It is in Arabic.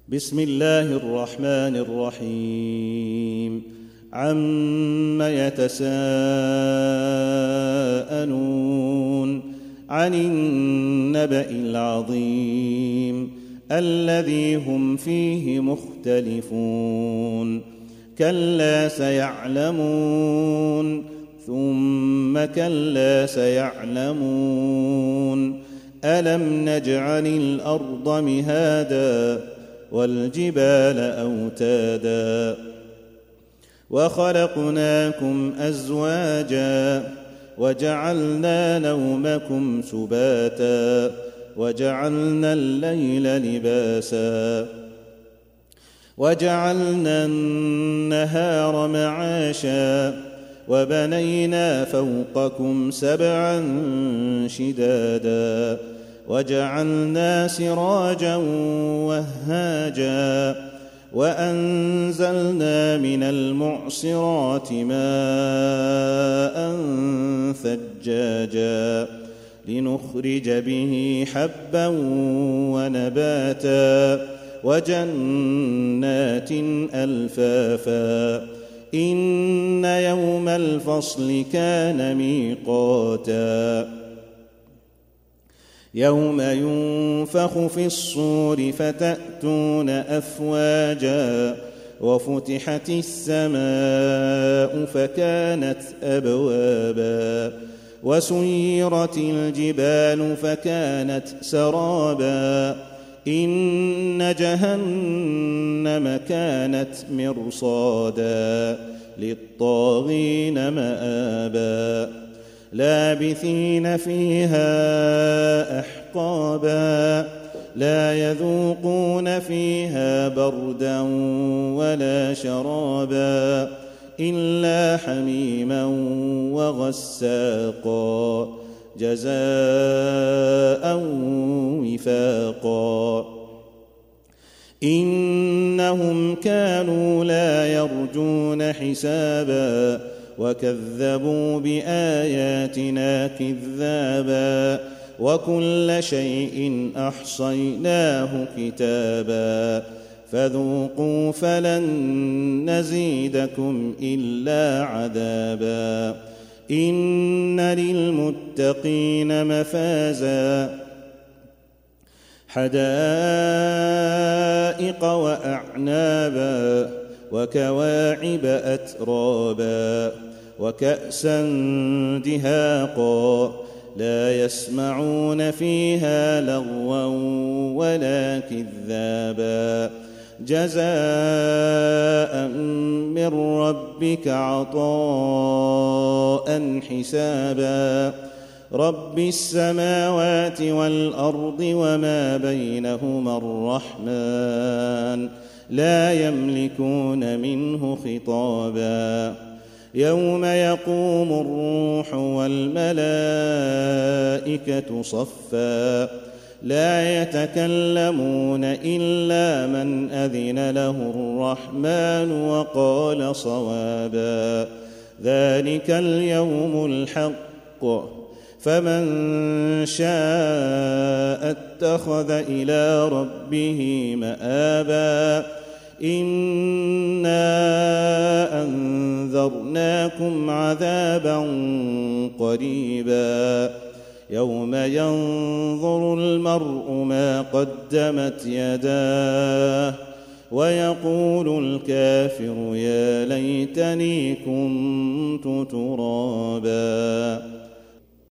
بسم الله الرحمن الرحيم عم يتساءلون عن النبأ العظيم الذي هم فيه مختلفون كلا سيعلمون ثم كلا سيعلمون ألم نجعل الأرض مهادا والجبال أوتادا وخلقناكم أزواجا وجعلنا نومكم سباتا وجعلنا الليل لباسا وجعلنا النهار معاشا وبنينا فوقكم سبعا شدادا وجعلنا سراجا وهاجا وأنزلنا من المعصرات ماء ثجاجا لنخرج به حبا ونباتا وجنات ألفافا إن يوم الفصل كان ميقاتا يوم ينفخ في الصور فتأتون أفواجا وفتحت السماء فكانت أبوابا وسيرت الجبال فكانت سرابا إن جهنم كانت مرصادا للطاغين مآبا لابثين فيها أحقابا لا يذوقون فيها بردا ولا شرابا إلا حميما وغساقا جزاء وفاقا إنهم كانوا لا يرجون حسابا وكذبوا بآياتنا كذابا وكل شيء أحصيناه كتابا فذوقوا فلن نزيدكم إلا عذابا إن للمتقين مفازا حدائق وأعنابا وكواعب أترابا وكأسا دهاقا لا يسمعون فيها لغوا ولا كذابا جزاء من ربك عطاء حسابا رب السماوات والأرض وما بينهما الرحمن لا يملكون منه خطابا يوم يقوم الروح والملائكة صفا لا يتكلمون إلا من أذن له الرحمن وقال صوابا ذلك اليوم الحق فمن شاء اتخذ إلى ربه مآبا إنا أنذرناكم عذابا قريبا يوم ينظر المرء ما قدمت يداه ويقول الكافر يا ليتني كنت ترابا